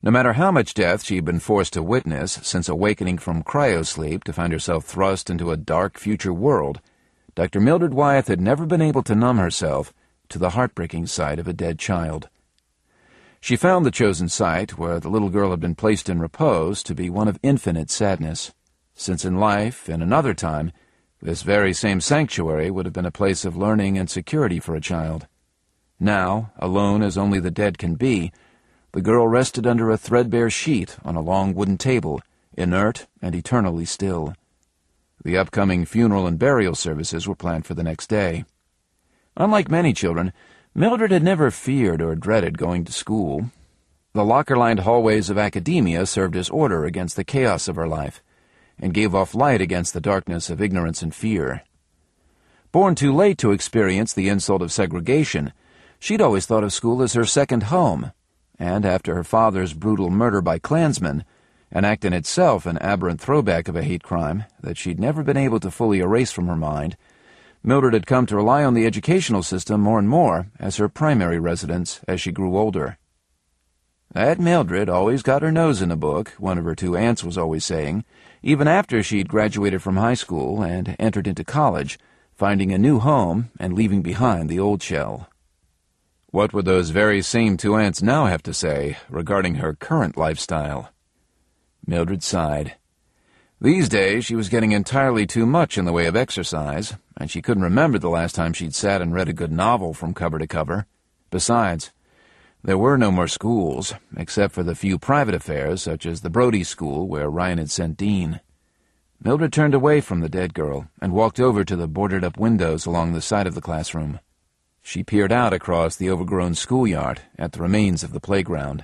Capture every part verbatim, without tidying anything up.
No matter how much death she'd been forced to witness since awakening from cryosleep to find herself thrust into a dark future world, Doctor Mildred Wyeth had never been able to numb herself to the heartbreaking sight of a dead child. She found the chosen site where the little girl had been placed in repose to be one of infinite sadness, since in life, in another time, this very same sanctuary would have been a place of learning and security for a child. Now, alone as only the dead can be, the girl rested under a threadbare sheet on a long wooden table, inert and eternally still. The upcoming funeral and burial services were planned for the next day. Unlike many children, Mildred had never feared or dreaded going to school. The locker-lined hallways of academia served as order against the chaos of her life, and gave off light against the darkness of ignorance and fear. Born too late to experience the insult of segregation, she'd always thought of school as her second home, and after her father's brutal murder by Klansmen, an act in itself an aberrant throwback of a hate crime that she'd never been able to fully erase from her mind, Mildred had come to rely on the educational system more and more as her primary residence as she grew older. That Mildred always got her nose in a book, one of her two aunts was always saying, even after she'd graduated from high school and entered into college, finding a new home and leaving behind the old shell. What would those very same two aunts now have to say regarding her current lifestyle? Mildred sighed. These days she was getting entirely too much in the way of exercise, and she couldn't remember the last time she'd sat and read a good novel from cover to cover. Besides, there were no more schools, except for the few private affairs, such as the Brody School, where Ryan had sent Dean. Mildred turned away from the dead girl and walked over to the boarded-up windows along the side of the classroom. She peered out across the overgrown schoolyard at the remains of the playground.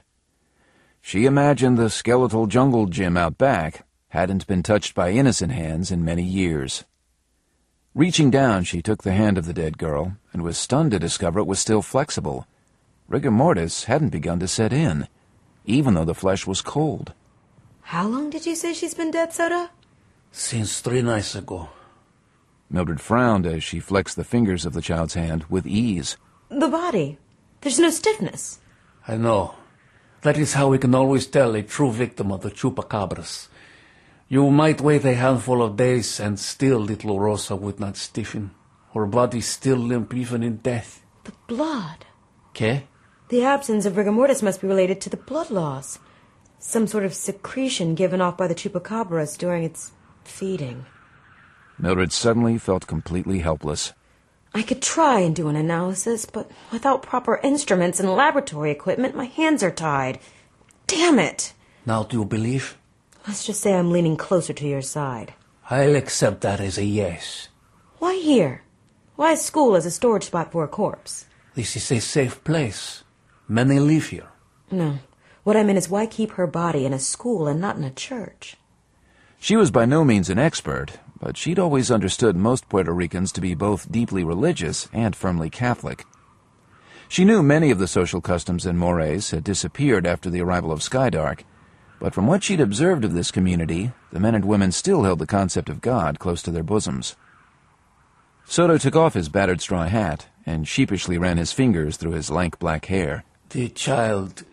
She imagined the skeletal jungle gym out back hadn't been touched by innocent hands in many years. Reaching down, she took the hand of the dead girl and was stunned to discover it was still flexible. Rigor mortis hadn't begun to set in, even though the flesh was cold. How long did you say she's been dead, Soda? Since three nights ago. Mildred frowned as she flexed the fingers of the child's hand with ease. The body. There's no stiffness. I know. That is how we can always tell a true victim of the chupacabras. You might wait a handful of days and still little Rosa would not stiffen. Her body still limp even in death. The blood. ¿Qué? The absence of rigor mortis must be related to the blood loss. Some sort of secretion given off by the chupacabras during its feeding. Mildred suddenly felt completely helpless. I could try and do an analysis, but without proper instruments and laboratory equipment, my hands are tied. Damn it! Now do you believe? Let's just say I'm leaning closer to your side. I'll accept that as a yes. Why here? Why school as a storage spot for a corpse? This is a safe place. Many live here. No. What I mean is why keep her body in a school and not in a church? She was by no means an expert, but she'd always understood most Puerto Ricans to be both deeply religious and firmly Catholic. She knew many of the social customs and mores had disappeared after the arrival of Skydark, but from what she'd observed of this community, the men and women still held the concept of God close to their bosoms. Soto took off his battered straw hat and sheepishly ran his fingers through his lank black hair. The child,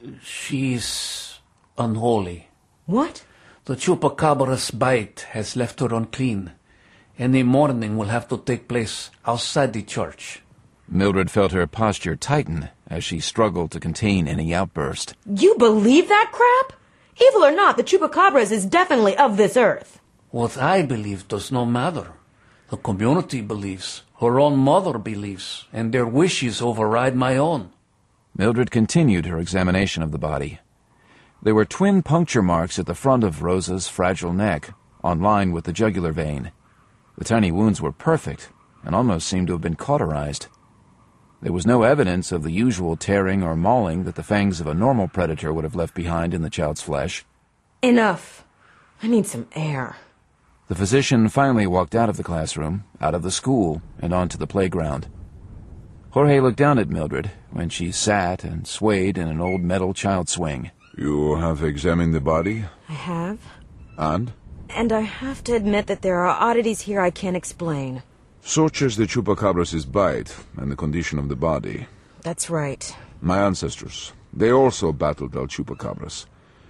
she's unholy. What? The chupacabra's bite has left her unclean. Any mourning will have to take place outside the church. Mildred felt her posture tighten as she struggled to contain any outburst. You believe that crap? Evil or not, the chupacabras is definitely of this earth. What I believe does not matter. The community believes, her own mother believes, and their wishes override my own. Mildred continued her examination of the body. There were twin puncture marks at the front of Rosa's fragile neck, on line with the jugular vein. The tiny wounds were perfect, and almost seemed to have been cauterized. There was no evidence of the usual tearing or mauling that the fangs of a normal predator would have left behind in the child's flesh. Enough. I need some air. The physician finally walked out of the classroom, out of the school, and onto the playground. Jorge looked down at Mildred when she sat and swayed in an old metal child swing. You have examined the body? I have. And? And I have to admit that there are oddities here I can't explain. Such as the chupacabras' bite and the condition of the body. That's right. My ancestors, they also battled El Chupacabras.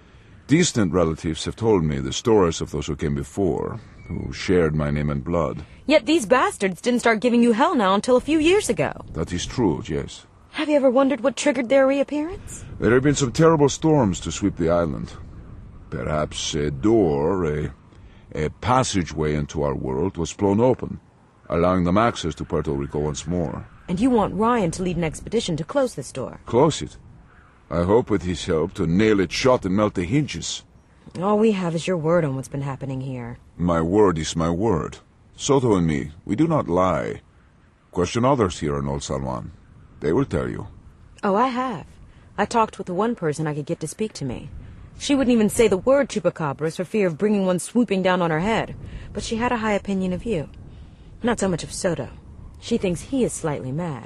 Distant relatives have told me the stories of those who came before, who shared my name and blood. Yet these bastards didn't start giving you hell now until a few years ago. That is true, yes. Have you ever wondered what triggered their reappearance? There have been some terrible storms to sweep the island. Perhaps a door, a, a passageway into our world was blown open, allowing them access to Puerto Rico once more. And you want Ryan to lead an expedition to close this door? Close it? I hope with his help to nail it shut and melt the hinges. All we have is your word on what's been happening here. My word is my word. Soto and me, we do not lie. Question others here in Old San Juan. They will tell you. Oh, I have. I talked with the one person I could get to speak to me. She wouldn't even say the word chupacabras for fear of bringing one swooping down on her head. But she had a high opinion of you. Not so much of Soto. She thinks he is slightly mad.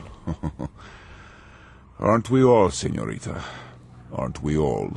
Aren't we all, señorita? Aren't we all?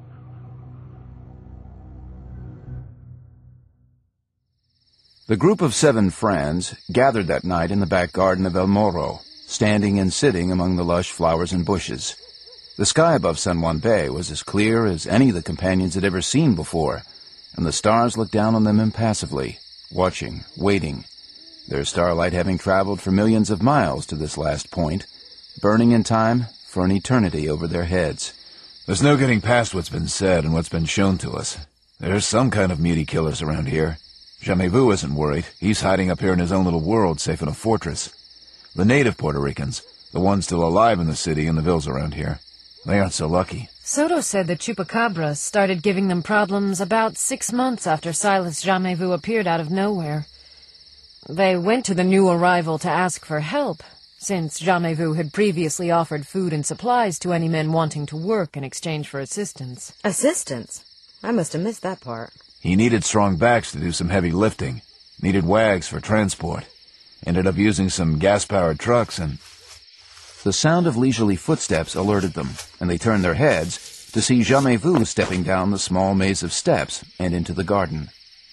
The group of seven friends gathered that night in the back garden of El Morro, standing and sitting among the lush flowers and bushes. The sky above San Juan Bay was as clear as any the companions had ever seen before, and the stars looked down on them impassively, watching, waiting, their starlight having traveled for millions of miles to this last point, burning in time for an eternity over their heads. There's no getting past what's been said and what's been shown to us. There's some kind of muty killers around here. Jamais Vu isn't worried. He's hiding up here in his own little world, safe in a fortress. The native Puerto Ricans, the ones still alive in the city and the villas around here, they aren't so lucky. Soto said the chupacabras started giving them problems about six months after Silas Jamais Vu appeared out of nowhere. They went to the new arrival to ask for help, since Jamais Vu had previously offered food and supplies to any men wanting to work in exchange for assistance. Assistance? I must have missed that part. He needed strong backs to do some heavy lifting, needed wags for transport, ended up using some gas-powered trucks and... The sound of leisurely footsteps alerted them, and they turned their heads to see Jamais Vu stepping down the small maze of steps and into the garden.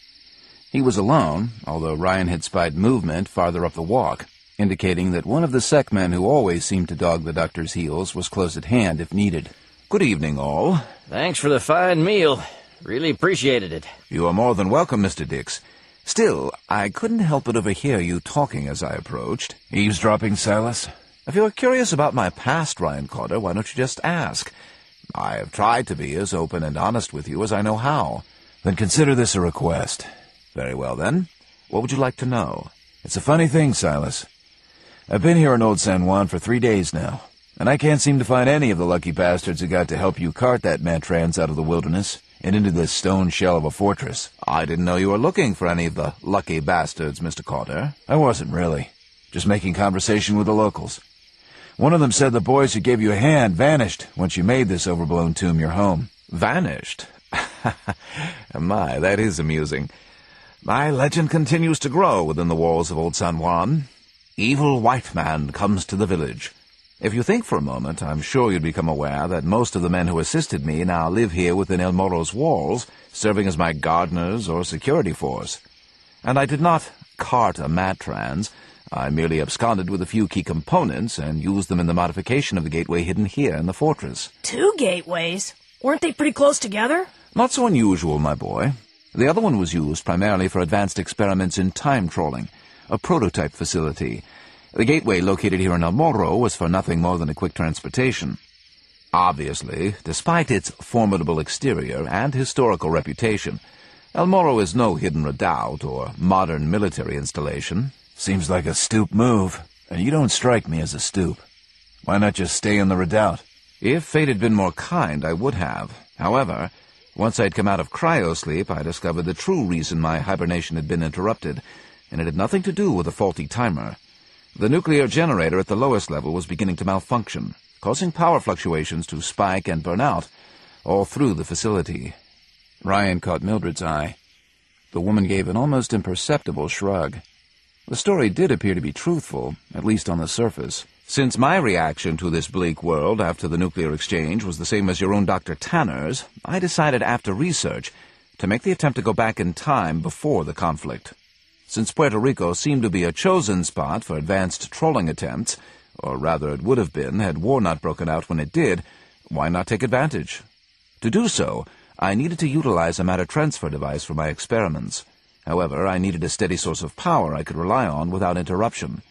He was alone, although Ryan had spied movement farther up the walk, indicating that one of the sec men who always seemed to dog the doctor's heels was close at hand if needed. Good evening, all. Thanks for the fine meal. Really appreciated it. You are more than welcome, Mister Dix. Still, I couldn't help but overhear you talking as I approached. Eavesdropping, Silas? If you're curious about my past, Ryan Carter, why don't you just ask? I have tried to be as open and honest with you as I know how. Then consider this a request. Very well, then. What would you like to know? It's a funny thing, Silas. I've been here in Old San Juan for three days now, and I can't seem to find any of the lucky bastards who got to help you cart that Mantrans out of the wilderness and into this stone shell of a fortress. I didn't know you were looking for any of the lucky bastards, Mister Carter. I wasn't really. Just making conversation with the locals. One of them said the boys who gave you a hand vanished once you made this overblown tomb your home. Vanished? My, that is amusing. My legend continues to grow within the walls of Old San Juan. Evil white man comes to the village. If you think for a moment, I'm sure you'd become aware that most of the men who assisted me now live here within El Morro's walls, serving as my gardeners or security force. And I did not cart a Mantrans. I merely absconded with a few key components and used them in the modification of the gateway hidden here in the fortress. Two gateways? Weren't they pretty close together? Not so unusual, my boy. The other one was used primarily for advanced experiments in time trolling, a prototype facility. The gateway located here in El Morro was for nothing more than a quick transportation. Obviously, despite its formidable exterior and historical reputation, El Morro is no hidden redoubt or modern military installation. Seems like a stoop move, and you don't strike me as a stoop. Why not just stay in the redoubt? If fate had been more kind, I would have. However, once I'd come out of cryosleep, I discovered the true reason my hibernation had been interrupted, and it had nothing to do with a faulty timer. The nuclear generator at the lowest level was beginning to malfunction, causing power fluctuations to spike and burn out all through the facility. Ryan caught Mildred's eye. The woman gave an almost imperceptible shrug. The story did appear to be truthful, at least on the surface. Since my reaction to this bleak world after the nuclear exchange was the same as your own Doctor Tanner's, I decided after research to make the attempt to go back in time before the conflict. Since Puerto Rico seemed to be a chosen spot for advanced trolling attempts, or rather it would have been had war not broken out when it did, why not take advantage? To do so, I needed to utilize a matter transfer device for my experiments. However, I needed a steady source of power I could rely on without interruption.